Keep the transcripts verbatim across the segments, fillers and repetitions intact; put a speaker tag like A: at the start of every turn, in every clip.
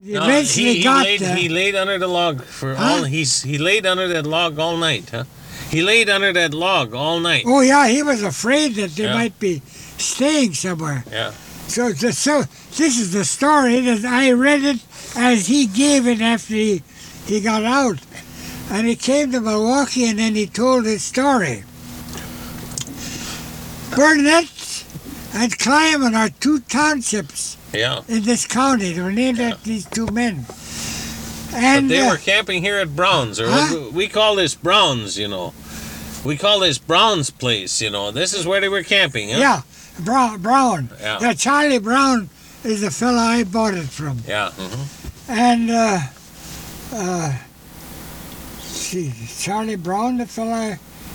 A: He
B: No,
A: eventually
B: he, he
A: got
B: laid,
A: there.
B: He laid under the log for
A: Huh?
B: all. He's he laid under that log all night, huh? He laid under that log all night.
A: Oh yeah, he was afraid that they
B: Yeah.
A: might be staying somewhere.
B: Yeah.
A: So, the, so this is the story that I read it as he gave it after he, he got out. And he came to Milwaukee and then he told his story. Burnett and Clyman are two townships
B: Yeah.
A: in this county. They were named
B: Yeah.
A: after these two men.
B: But
A: And
B: they
A: uh,
B: were camping here at Brown's, or
A: Huh?
B: we, we call this Brown's, you know. We call this Brown's place, you know. This is where they were camping, huh?
A: yeah, Brown. Brown.
B: Yeah.
A: Yeah, Charlie Brown is the fella I bought it from.
B: Yeah. hmm
A: And, uh, uh, see, Charlie Brown, the fella.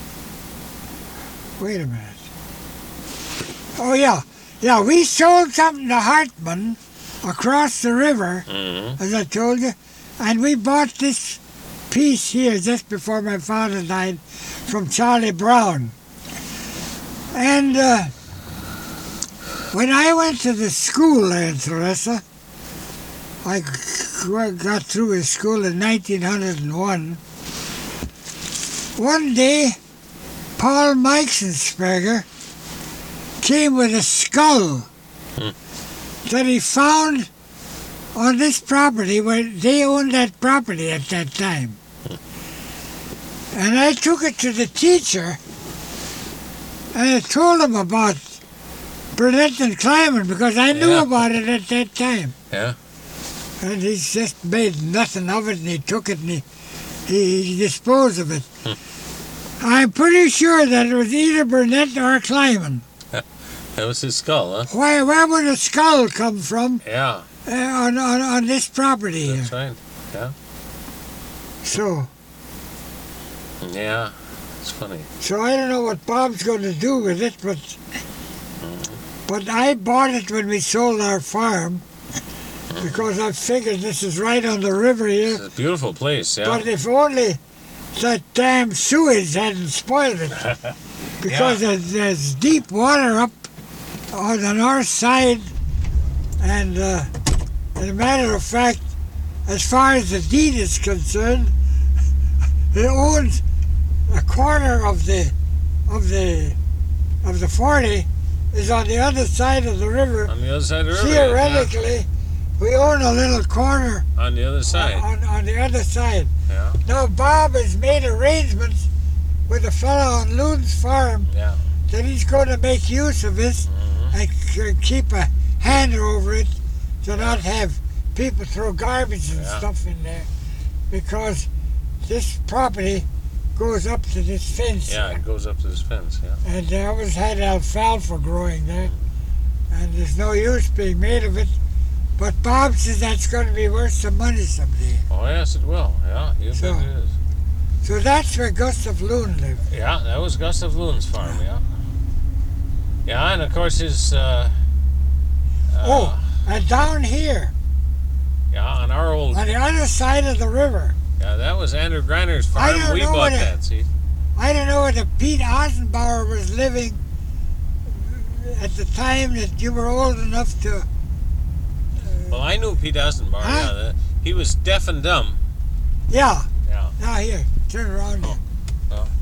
A: Wait a minute. Oh, yeah. Yeah, we sold something to Hartman across the river,
B: hmm
A: as I told you, and we bought this piece here just before my father died from Charlie Brown. And uh, when I went to the school there in Theresa, I g- got through with school in nineteen oh one. One day, Paul Meixensperger came with a skull
B: Hmm.
A: that he found on this property where they owned that property at that time. And I took it to the teacher and I told him about Burnett and Clyman because I knew
B: Yeah.
A: about it at that time.
B: Yeah.
A: And he just made nothing of it and he took it and he, he, he disposed of it. I'm pretty sure that it was either Burnett or Clyman.
B: That was his skull, huh?
A: Why, where would the skull come from
B: Yeah.
A: uh, on, on, on this property here?
B: That's right. Yeah.
A: So,
B: Yeah. It's funny.
A: so I don't know what Bob's going to do with it, but but I bought it when we sold our farm because I figured this is right on the river here.
B: It's a beautiful place, yeah.
A: But if only that damn sewage hadn't spoiled it, because there's, there's deep water up on the north side, and uh, as a matter of fact, as far as the deed is concerned, it owns a quarter of the of the of the forty is on the other side of the river.
B: On the other side of the river.
A: Theoretically, we own a little corner
B: yeah. On the other side.
A: on, on the other side.
B: Yeah.
A: Now Bob has made arrangements with a fellow on Loon's farm
B: Yeah.
A: that he's going to make use of this
B: hmm
A: and c- keep a hand over it to not have people throw garbage and
B: Yeah.
A: stuff in there, because this property goes up to this fence.
B: Yeah, it goes up to this fence, yeah.
A: And they always had alfalfa growing there, and there's no use being made of it. But Bob says that's going to be worth some money someday.
B: Oh, yes, it will. Yeah, you
A: So-
B: bet it is.
A: So that's where Gustav Loon lived.
B: Yeah, that was Gustav Loon's farm, yeah. Yeah, and of course his, uh, uh,
A: Oh, and down here,
B: yeah, on our old,
A: on the other side of the river,
B: yeah, that was Andrew Griner's
A: I
B: farm.
A: don't
B: We
A: know
B: bought
A: what it-
B: that, see?
A: I don't know whether Pete Eisenbauer was living at the time that you were old enough to.
B: Well, I knew Pete Eisenbauer,
A: Huh?
B: yeah. That, he was deaf and dumb.
A: Yeah,
B: Yeah.
A: now here, turn around
B: Oh,
A: here.
B: oh.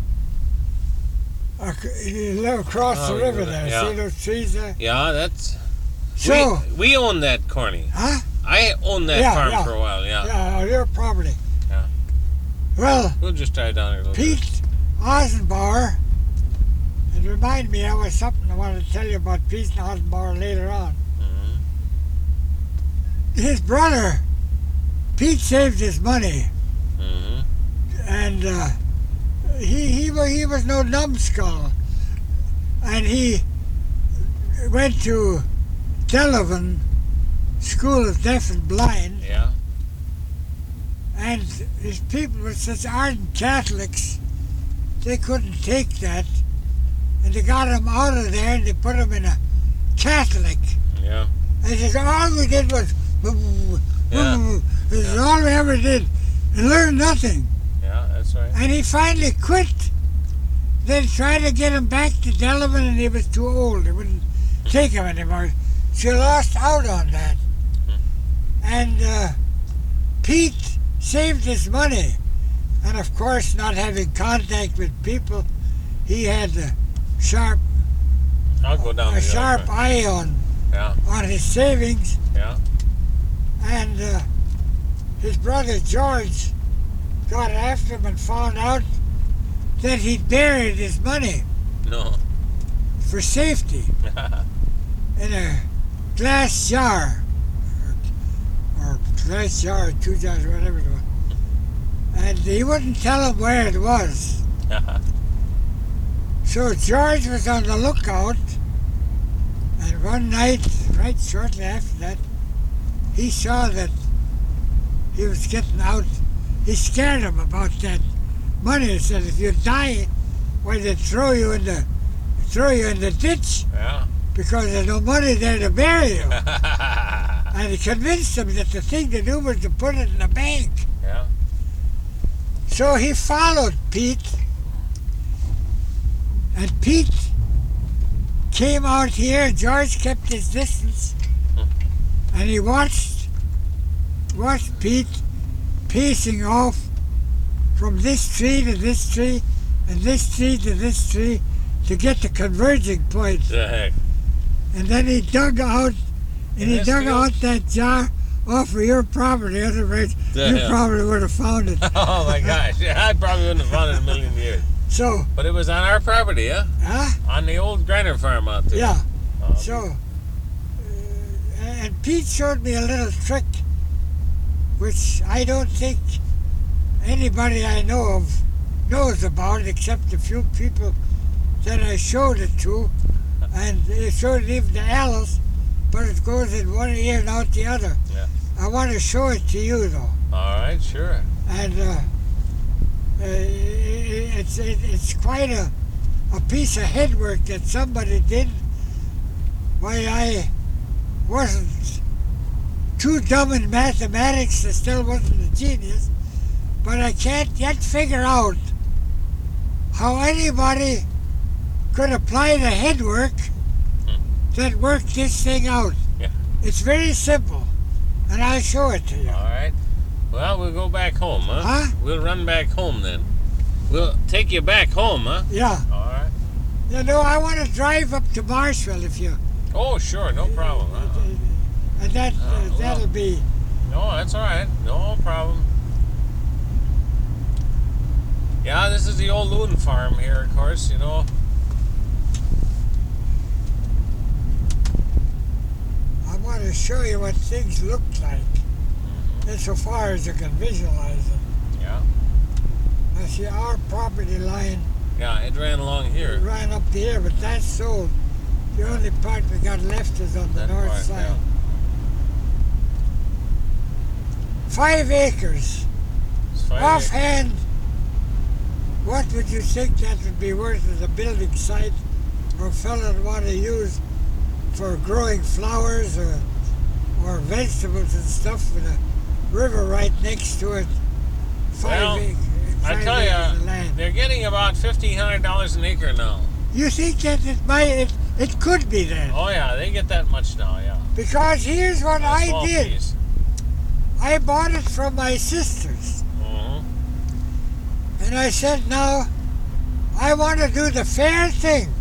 A: Ac- You live across
B: Oh,
A: the river
B: yeah,
A: there.
B: yeah.
A: See those trees there?
B: Yeah, that's...
A: So,
B: we, we owned that, Corny.
A: huh?
B: I owned that
A: Yeah,
B: farm
A: yeah.
B: for a while, yeah.
A: Yeah, your property.
B: Yeah.
A: Well,
B: We'll just drive down here a little bit.
A: Pete Eisenbauer, it reminded me, I was something I wanted to tell you about Pete Eisenbauer later on.
B: Mhm.
A: His brother, Pete saved his money,
B: Mhm.
A: and uh, he, he, wa- he was no numbskull. And he went to Delavan School of Deaf and Blind,
B: Yeah.
A: and his people were such ardent Catholics, they couldn't take that, and they got him out of there and they put him in a Catholic.
B: Yeah.
A: And he said, all we did was,
B: Yeah.
A: this is all we ever did, and learned nothing.
B: Yeah, that's right.
A: And he finally quit. They tried to get him back to Delavan, and he was too old. They wouldn't take him anymore. So he lost out on that. And uh, Pete saved his money. And of course, not having contact with people, he had a sharp,
B: I'll go down
A: a
B: the
A: sharp
B: other
A: eye on,
B: Yeah.
A: on his savings.
B: Yeah.
A: And uh, his brother George got after him and found out that he'd buried his money
B: No.
A: for safety in a glass jar, or, or glass jar, or two jars, whatever it was. And he wouldn't tell him where it was. So George was on the lookout, and one night, right shortly after that, he saw that he was getting out. He scared him about that money. He said, if you die, why they throw you in the throw you in the ditch
B: Yeah.
A: because there's no money there to bury you. And he convinced him that the thing to do was to put it in the bank.
B: Yeah.
A: So he followed Pete, and Pete came out here. George kept his distance, and he watched watched Pete pacing off from this tree to this tree, and this tree to this tree, to get the converging point.
B: The heck.
A: And then he dug out, and he
B: This
A: dug
B: field?
A: out that jar off of your property. Otherwise,
B: The
A: you
B: hell?
A: probably would have found it.
B: Oh my gosh. Yeah, I probably wouldn't have found it in a million years.
A: So,
B: But it was on our property, yeah?
A: huh?
B: On the old Griner farm out there.
A: Yeah.
B: Oh,
A: So, uh, and Pete showed me a little trick, which I don't think anybody I know of knows about, except a few people that I showed it to, and I showed it even to Alice, but it goes in one ear and out the other.
B: Yeah.
A: I want to show it to you, though.
B: All right, sure.
A: And uh, uh, it's it, it's quite a a piece of headwork that somebody did. Why I wasn't too dumb in mathematics, I still wasn't a genius, but I can't yet figure out how anybody could apply the headwork that worked this thing out.
B: Yeah.
A: It's very simple, and I'll show it to you.
B: All right. Well, we'll go back home, huh?
A: Huh?
B: We'll run back home then. We'll take you back home, huh?
A: Yeah.
B: All right.
A: You know, I want to drive up to Marshville if you...
B: Oh, sure, no problem.
A: Uh,
B: Uh-uh.
A: And that,
B: Uh,
A: uh,
B: well.
A: that'll be...
B: No, that's all right. No problem. Yeah, this is the old Loon farm here, of course, you know.
A: I want to show you what things look like, insofar as you can visualize them.
B: Yeah.
A: Now, see, our property line
B: Yeah, it ran along here.
A: ran up here, but that's sold. The only part we got left is on the
B: That
A: north
B: part,
A: side.
B: yeah.
A: Five acres.
B: It's fine.
A: Offhand, what would you think that would be worth as a building site for a fellow to want to use for growing flowers or, or vegetables and stuff with a river right next to it? Five
B: Well,
A: acres.
B: I
A: Five
B: tell
A: acres of
B: you,
A: land.
B: they're getting about fifteen hundred dollars an acre now.
A: You think that it might, it, it could be that?
B: Oh yeah, they get that much now. Yeah.
A: Because here's what
B: A
A: I
B: small
A: did.
B: piece.
A: I bought it from my sisters.
B: Mhm.
A: And I said, now, I want to do the fair thing.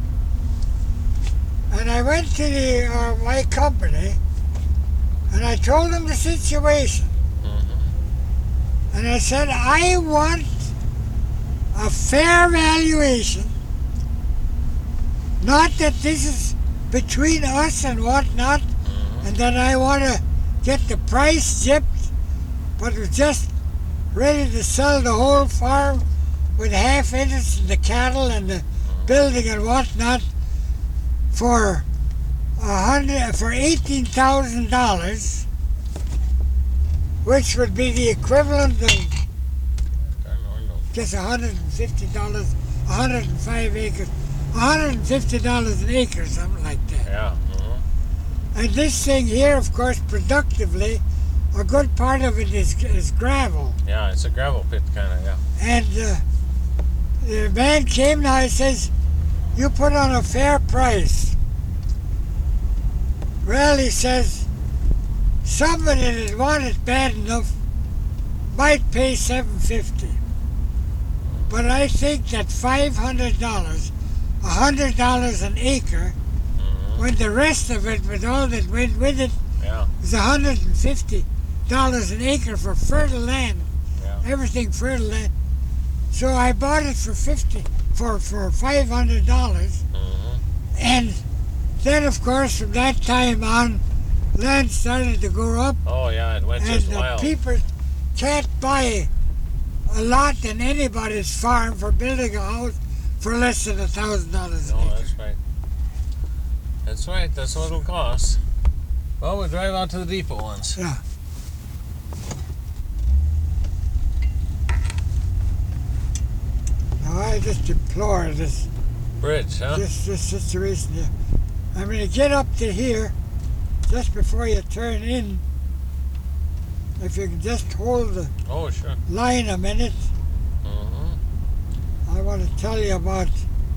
A: And I went to the, uh, my company, and I told them the situation.
B: Mhm.
A: And I said, I want a fair valuation. Not that this is between us and whatnot,
B: Mhm.
A: and then I want to get the price jipped, but we're just ready to sell the whole farm with half interest in the cattle and the building and whatnot for a hundred for eighteen thousand dollars, which would be the equivalent of just a hundred and fifty dollars, a hundred and five acres, a hundred and fifty dollars an acre, something like that.
B: Yeah. Mhm.
A: And this thing here, of course, productively, a good part of it is, is gravel.
B: Yeah, it's a gravel pit kind of. Yeah.
A: And uh, the man came now and says, you put on a fair price. Well, he says, somebody that want it bad enough might pay seven fifty. But I think that five hundred dollars, a hundred dollars an acre,
B: Mm-hmm.
A: when the rest of it, with all that went with it,
B: Yeah.
A: is a hundred and fifty dollars an acre for fertile land.
B: Yeah.
A: Everything fertile land. So I bought it for fifty, for for five hundred dollars,
B: Mm-hmm.
A: and then of course from that time on, land started to go up,
B: Oh yeah, it went
A: and
B: just
A: the
B: wild.
A: people can't buy a lot in anybody's farm for building a house for less than a thousand dollars an
B: No,
A: acre.
B: that's right. That's right. That's what it'll cost. Well, we'll drive out to the depot once.
A: Yeah. Now I just deplore this
B: Bridge, huh?
A: this this situation here. I'm gonna get up to here just before you turn in. If you can just hold the
B: Oh, sure.
A: line a minute,
B: Mm-hmm.
A: I want to tell you about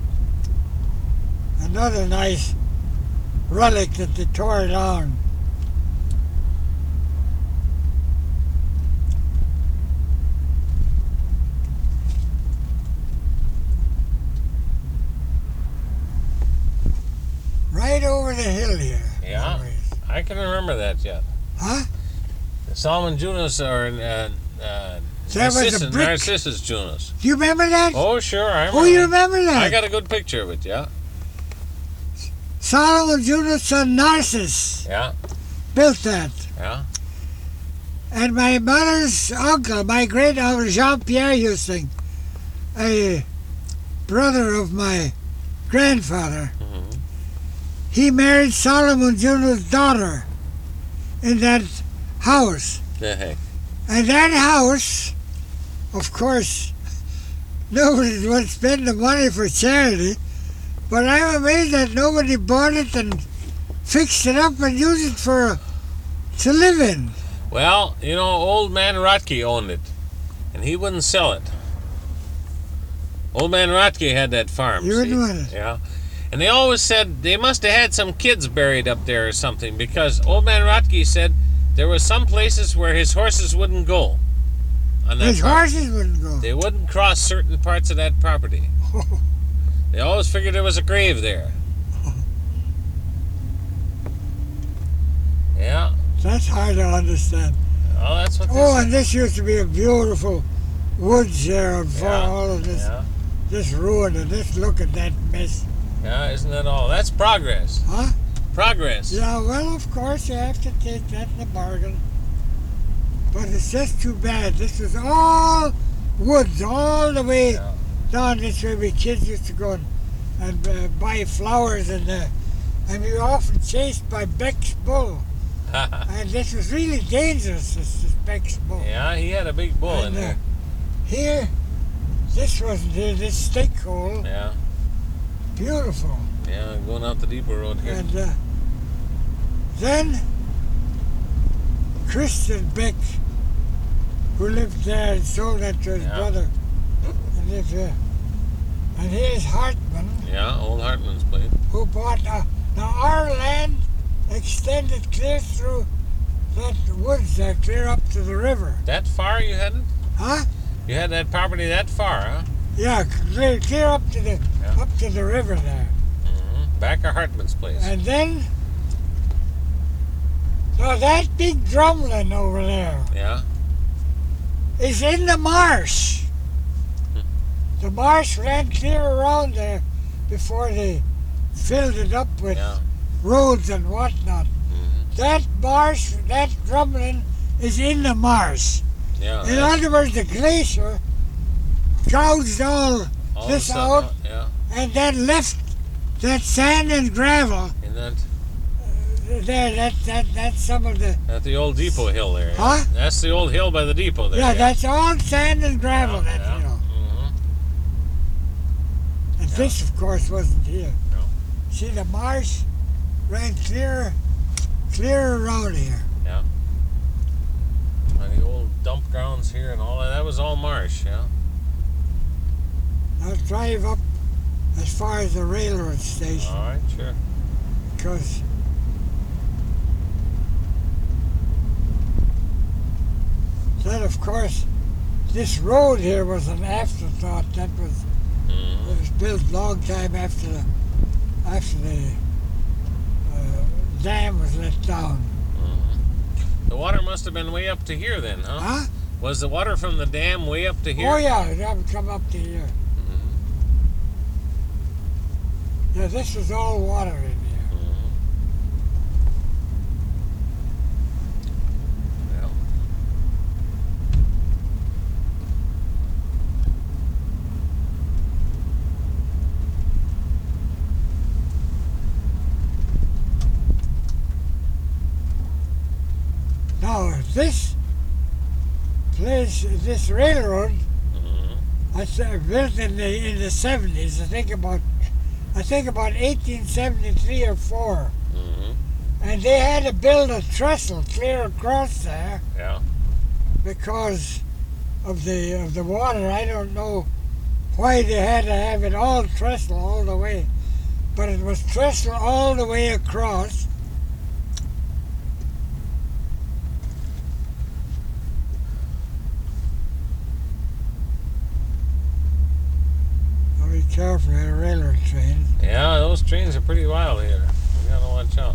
A: another nice relic that they tore down. Right over the hill here.
B: Yeah.
A: always.
B: I can remember that yet.
A: Huh?
B: Solomon Junas or uh, uh,
A: That was a
B: Narcissus,
A: brick.
B: Narcissus Junas.
A: Do you remember that?
B: Oh, sure. I remember.
A: Oh, you remember that?
B: I got a good picture of it. Yeah.
A: Solomon Junas and Narcissus
B: Yeah.
A: built that.
B: Yeah.
A: And my mother's uncle, my great uncle Jean-Pierre Husting, a brother of my grandfather,
B: Mm-hmm.
A: he married Solomon Junas' daughter in that house.
B: The heck.
A: And that house, of course, nobody would spend the money for charity, but I'm amazed that nobody bought it and fixed it up and used it for to live in.
B: Well, you know, old man Rotke owned it, and he wouldn't sell it. Old man Rotke had that farm.
A: You
B: see?
A: wouldn't want it.
B: Yeah. And they always said they must have had some kids buried up there or something, because old man Rotke said there were some places where his horses wouldn't go. On that
A: His
B: farm.
A: horses wouldn't go.
B: They wouldn't cross certain parts of that property. They always figured there was a grave there. Yeah.
A: That's hard to understand.
B: Oh, that's what they
A: Oh,
B: said.
A: and this used to be a beautiful woods here, and for
B: Yeah.
A: all of this,
B: Yeah.
A: this ruin, and just look at that mess.
B: Yeah, isn't that all? That's progress.
A: Huh?
B: Progress.
A: Yeah, well, of course, you have to take that in the bargain. But it's just too bad. This was all woods, all the way
B: Yeah.
A: down this way. We kids used to go and, and uh, buy flowers, and uh, and we were often chased by Beck's bull. And this was really dangerous, this, this Beck's bull.
B: Yeah, he had a big bull in
A: And, uh,
B: there.
A: Here, this wasn't here, this stake hole,
B: Yeah,
A: beautiful.
B: yeah, going out the Depot Road here.
A: And uh, then Christian Beck, who lived there and sold that to his
B: Yeah.
A: brother, and lived there. And here's Hartman,
B: Yeah, old Hartman's place.
A: who bought, uh, now our land extended clear through that woods there, clear up to the river.
B: That far you hadn't?
A: Huh?
B: You had that property that far, huh?
A: Yeah, clear, clear up to the
B: Yeah.
A: up to the river there.
B: Mm-hmm. Back of Hartman's place.
A: And then, now that big drumlin over there
B: Yeah.
A: is in the marsh. The marsh ran clear around there before they filled it up with
B: Yeah.
A: roads and whatnot.
B: Mm-hmm.
A: That marsh, that drumlin is in the marsh.
B: Yeah.
A: In
B: that's
A: other words, the glacier gouged all
B: all of a
A: this
B: sudden,
A: out
B: Yeah.
A: and then left that sand and gravel
B: In that,
A: there. That, that, that's some of the,
B: at the old depot hill there.
A: Huh?
B: That's the old hill by the depot there.
A: yeah, that's all sand and gravel,
B: yeah,
A: that,
B: yeah.
A: you know.
B: Mm-hmm.
A: And
B: Yeah.
A: this, of course, wasn't here.
B: No.
A: See, the marsh ran clear, clear around here.
B: Yeah. And the old dump grounds here and all that, that was all marsh, yeah.
A: I'll drive up as far as the railroad station,
B: All right, sure.
A: because of course, this road here was an afterthought. That was
B: Mm-hmm.
A: it was built long time after the after the uh, dam was let down.
B: Mm-hmm. The water must have been way up to here then, huh?
A: Huh?
B: Was the water from the dam way up to here?
A: Oh yeah, that would come up to here.
B: Mm-hmm.
A: Yeah, this was all water in here.
B: Mm-hmm. Well,
A: Now this place, this railroad,
B: mm-hmm.
A: I s- built in the in the seventies. I think about I think about eighteen seventy-three or four,
B: Mm-hmm.
A: and they had to build a trestle clear across there
B: Yeah.
A: because of the of the water. I don't know why they had to have it all trestle all the way, but it was trestle all the way across. Now be careful, there are railroad trains.
B: Yeah, those trains are pretty wild here. We gotta watch out.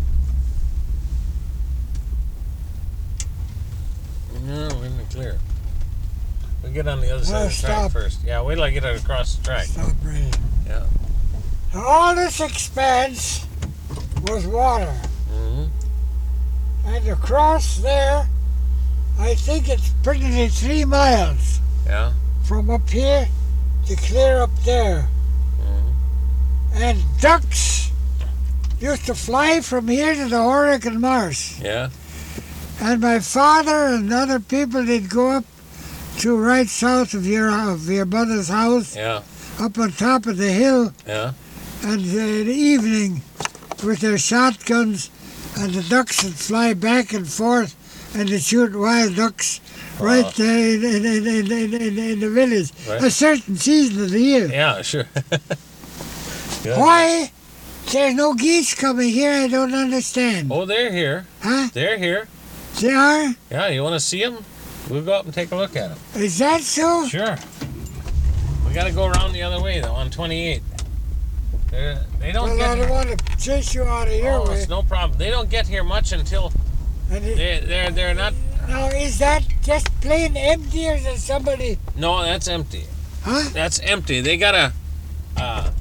B: No, we're in the clear. We'll get on the other side
A: Well,
B: of the track
A: stop.
B: first. Yeah, wait till I get it across the track.
A: Stop right.
B: Yeah.
A: Now all this expanse was water.
B: Mm-hmm.
A: And across there, I think it's pretty three miles
B: Yeah.
A: from up here to clear up there.
B: Mm-hmm.
A: And ducks used to fly from here to the Hurricane Marsh.
B: Yeah.
A: And my father and other people did go up to right south of your of your mother's house,
B: Yeah.
A: up on top of the hill,
B: Yeah.
A: and uh, in the evening with their shotguns, and the ducks would fly back and forth, and they'd shoot wild ducks right
B: Wow.
A: there in, in, in, in, in, in, in the village.
B: Right.
A: A certain season of the year.
B: Yeah, sure. Good.
A: Why there's no geese coming here, I don't understand.
B: Oh, they're here.
A: Huh?
B: They're here.
A: They are?
B: Yeah, you want to see them? We'll go up and take a look at them.
A: Is that so?
B: Sure. We got to go around the other way, though, on twenty-eight. They're, they don't
A: Well,
B: get
A: I
B: here.
A: don't want to chase you out of your
B: Oh,
A: way.
B: it's no problem. They don't get here much until
A: And it-
B: they they're they're not.
A: now, is that just plain empty, or is there somebody?
B: No, that's empty.
A: Huh?
B: That's empty. They got a uh,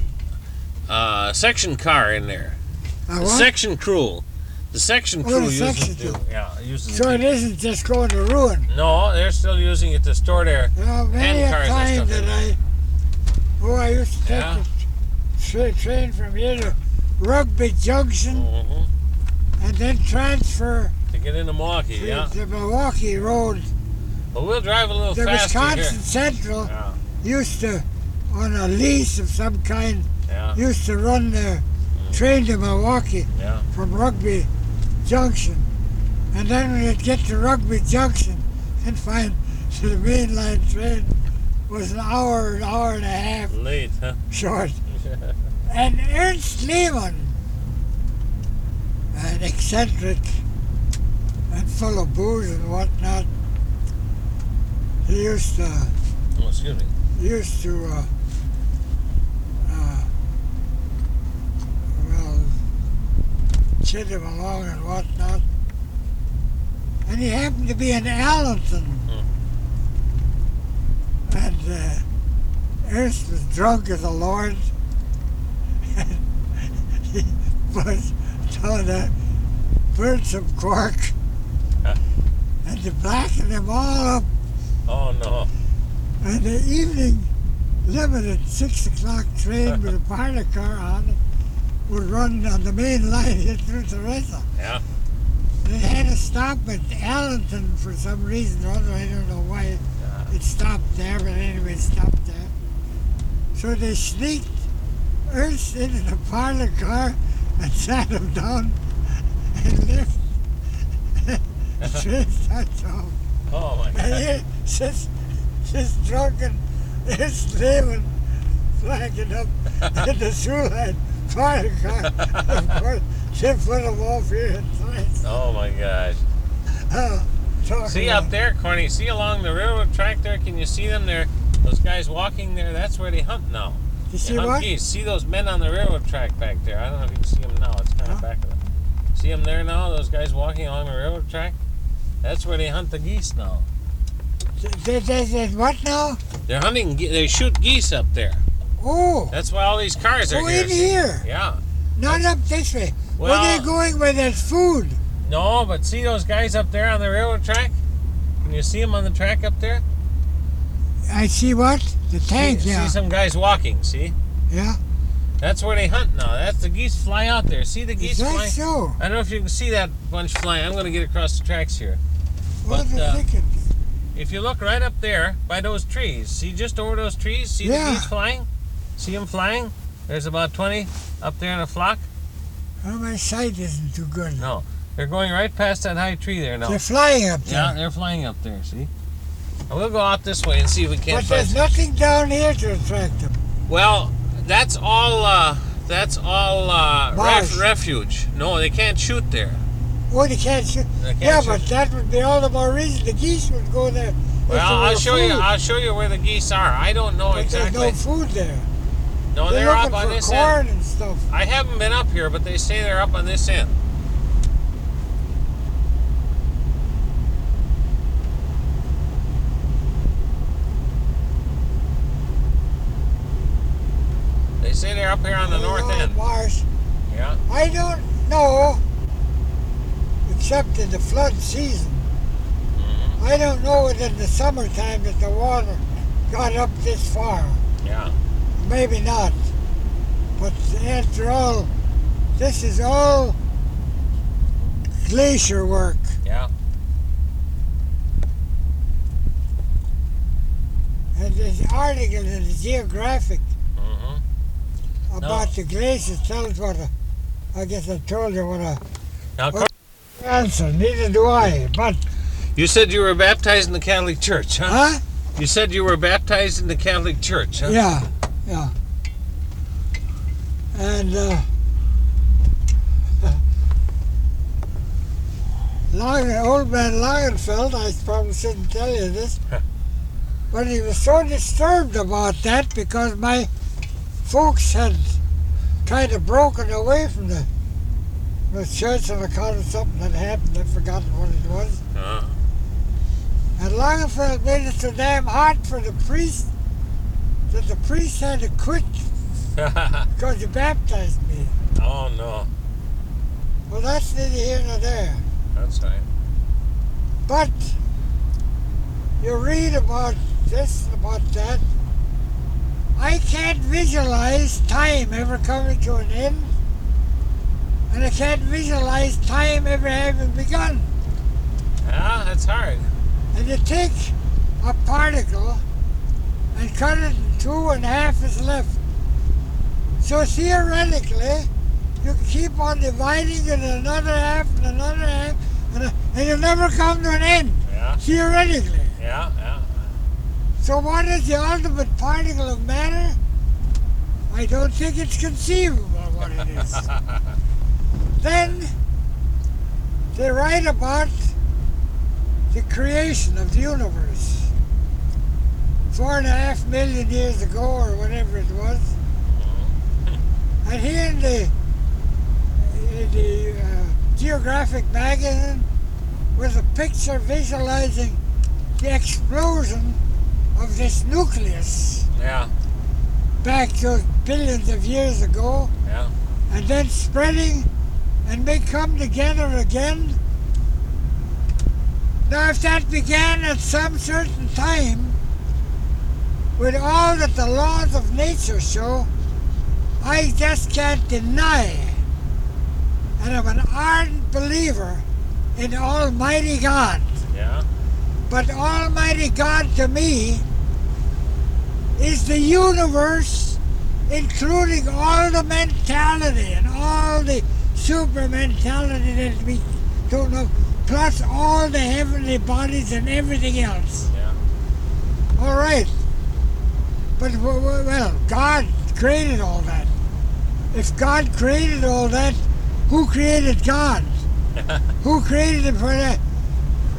B: uh, section car in there.
A: A
B: The
A: what?
B: section crew. The section
A: Oh,
B: crew
A: the
B: uses
A: section
B: the,
A: crew.
B: yeah uses.
A: So
B: the,
A: it isn't just going to ruin.
B: No, they're still using it to store their.
A: Well, many a
B: Hand cars and
A: time
B: stuff
A: that
B: in
A: I, oh, I used to take
B: Yeah.
A: the tra- train from here to Rugby Junction
B: Mhm.
A: and then transfer
B: To get into Milwaukee,
A: to
B: yeah.
A: the Milwaukee Road.
B: But we'll drive a little
A: The
B: faster
A: Wisconsin
B: here.
A: Central
B: Yeah,
A: used to, on a lease of some kind,
B: yeah,
A: used to run their train to Milwaukee
B: yeah.
A: from Rugby Junction. And then when you'd get to Rugby Junction and find the mainline train was an hour, an hour and a half
B: Late, huh?
A: short. And Ernst Lehman, an eccentric and full of booze and whatnot, he used to,
B: Oh, excuse me.
A: he used to, uh, uh, well, chit him along and whatnot. And he happened to be in Allenton. And uh, Ernst was drunk as a lord. And he was down there, burnt some cork,
B: Huh.
A: and they blackened them all up.
B: Oh, no.
A: And the evening limited six o'clock train with a parlor car on it would run on the main line here through Teresa.
B: Yeah.
A: And it had to stop at Allenton for some reason or other. I don't know why it stopped there, but anyway, it stopped there. So they sneaked Ernst into the parlor car and sat him down and left. The train starts off.
B: Oh, my
A: And
B: God.
A: here sits this drunken Ernst Lehman flagging up in the Suline parlor car. Of course, they put him off here in place.
B: Oh, my gosh.
A: Oh, talking
B: See
A: about?
B: up there, Corny? See along the railroad track there? Can you see them there? Those guys walking there, that's where they hunt now.
A: You
B: They
A: see
B: hunt
A: what?
B: geese. See those men on the railroad track back there? I don't know if you can see them now. It's kind of
A: Huh?
B: back of them. See them there now? Those guys walking along the railroad track? That's where they hunt the geese now.
A: They, they, they, what now?
B: They're hunting, ge- they shoot geese up there.
A: Oh,
B: That's why all these cars are
A: oh,
B: here.
A: in
B: see?
A: here.
B: Yeah.
A: Not up this way. Where
B: Well-
A: they going where there's food?
B: No, but see those guys up there on the railroad track? Can you see them on the track up there?
A: I see what? The tank,
B: see,
A: yeah.
B: see some guys walking, see?
A: Yeah.
B: That's where they hunt now. That's the geese fly out there. See the
A: Is
B: geese
A: that
B: flying?
A: so?
B: I don't know if you can see that bunch flying. I'm going to get across the tracks here.
A: What
B: But,
A: the
B: uh,
A: thinking?
B: If you look right up there by those trees, see just over those trees, see
A: Yeah.
B: the geese flying? See them flying? There's about twenty up there in a flock.
A: Oh, my sight isn't too good.
B: No, they're going right past that high tree there now.
A: They're flying up there.
B: Yeah, they're flying up there, see? And we'll go out this way and see if we can't
A: But
B: find
A: there's
B: some.
A: nothing down here to attract them.
B: Well, that's all, uh, that's all, uh,
A: Marsh.
B: ref- refuge. No, they can't shoot there.
A: Oh, they can't shoot.
B: They can't
A: Yeah,
B: shoot.
A: but that would be all the more reason the geese would go there. if
B: Well,
A: there
B: I'll
A: were
B: show you.
A: food.
B: I'll show you where the geese are. I don't know
A: But
B: exactly.
A: there's no food there.
B: No,
A: They're
B: they're
A: looking
B: up on
A: for
B: this
A: corn
B: end.
A: and stuff.
B: I haven't been up here, but they say they're up on this end. They say they're up here on the
A: Oh,
B: north
A: no,
B: end.
A: Marsh.
B: Yeah.
A: I don't know, except in the flood season.
B: Mhm.
A: I don't know within the summertime that the water got up this far.
B: Yeah.
A: Maybe not. But after all, this is all glacier work.
B: Yeah.
A: And this article in the Geographic
B: Mm-hmm.
A: about the glaciers tells what a, I guess I told you what a
B: Now,
A: What- answer. Neither do I. But,
B: you said you were baptized in the Catholic Church, huh?
A: huh?
B: You said you were baptized in the Catholic Church, huh?
A: Yeah, yeah. And uh, Long, old man Langenfeld, I probably shouldn't tell you this, but he was so disturbed about that because my folks had kind of broken away from the, the church on account of something that happened. I've forgotten what it was.
B: Uh-huh.
A: And Langenfeld made it so damn hot for the priest that the priest had to quit because he baptized me.
B: Oh, no.
A: Well, that's neither here nor there.
B: That's right.
A: But you read about this, about that. I can't visualize time ever coming to an end, and I can't visualize time ever having begun.
B: Yeah, that's hard.
A: And you take a particle and cut it in two and a half is left. So theoretically, you can keep on dividing it in another half and another half, and, a, and you'll never come to an end,
B: Yeah,
A: theoretically.
B: yeah, yeah.
A: So what is the ultimate particle of matter? I don't think it's conceivable what it is. Then they write about the creation of the universe. Four and a half million years ago, or whatever it was. And here in the, in the uh, Geographic magazine was a picture visualizing the explosion of this nucleus
B: Yeah,
A: back to billions of years ago,
B: yeah.
A: and then spreading and may come together again. Now, if that began at some certain time, with all that the laws of nature show, I just can't deny, and I'm an ardent believer in Almighty God.
B: Yeah,
A: But Almighty God to me is the universe, including all the mentality and all the super mentality that we don't know, plus all the heavenly bodies and everything else.
B: yeah.
A: All right. But, w- w- well, God created all that. If God created all that, who created God? Who created him for that?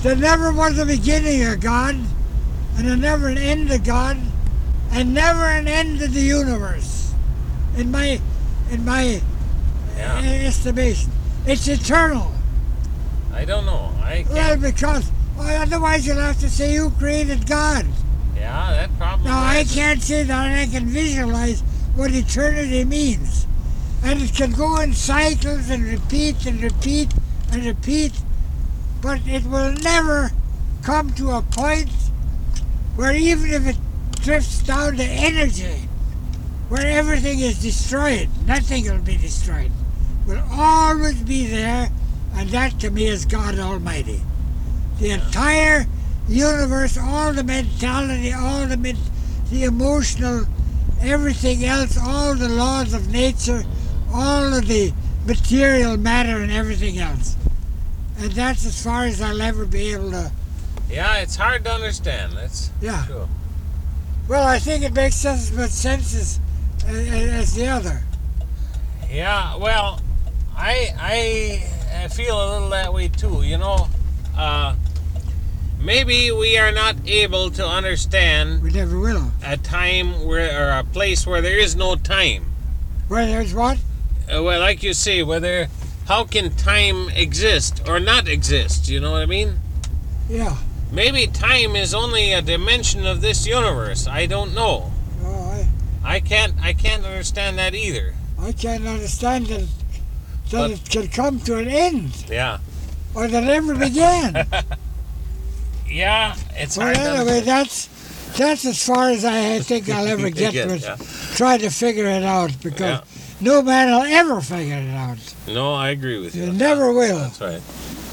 A: there never was a beginning of God, and there never an end of God, and never an end of the universe. In my, in my
B: Yeah.
A: estimation, it's eternal.
B: I don't know. I
A: Well,
B: can't.
A: because well, otherwise you'll have to say who created God.
B: Yeah, that probably.
A: Now I
B: is.
A: can't say that, and I can visualize what eternity means, and it can go in cycles and repeat and repeat and repeat, but it will never come to a point where even if it drifts down to energy, where everything is destroyed, nothing will be destroyed, will always be there, and that to me is God Almighty. The entire universe, all the mentality, all the men- the emotional, everything else, all the laws of nature, all of the material matter and everything else. And that's as far as I'll ever be able to.
B: Yeah, it's hard to understand. That's
A: Yeah.
B: true.
A: Well, I think it makes just as much sense as, as, as the other.
B: Yeah, well, I I feel a little that way too. You know, uh, maybe we are not able to understand
A: We never will.
B: a time where or a place where there is no time.
A: Where there's what?
B: Uh, well, like you say, whether how can time exist or not exist? You know what I mean?
A: Yeah.
B: Maybe time is only a dimension of this universe. I don't know.
A: Oh, I,
B: I can't. I can't understand that either.
A: I can't understand that, that
B: But-
A: it can come to an end,
B: Yeah.
A: or that it ever began.
B: Yeah, it's
A: Well,
B: hard. to
A: anyway,
B: understand.
A: that's that's as far as I think I'll ever get
B: Get,
A: with
B: yeah.
A: trying to figure it out, because
B: Yeah.
A: no man will ever figure it out.
B: No, I agree with you.
A: You never will.
B: That's right.